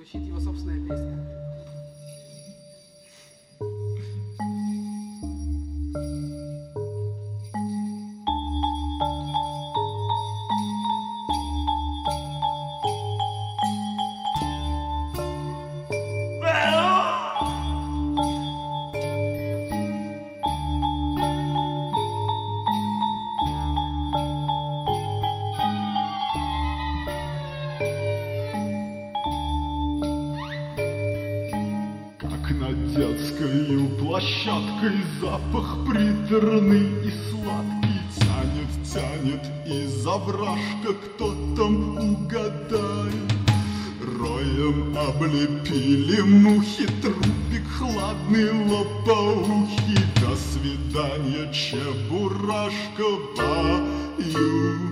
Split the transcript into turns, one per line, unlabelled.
звучит его собственная песня.
Над детскою площадкой запах приторный и сладкий тянет, тянет из овражка, кто там угадает. Роем облепили мухи, трупик хладный, лопоухий. До свидания, чебурашка, баю.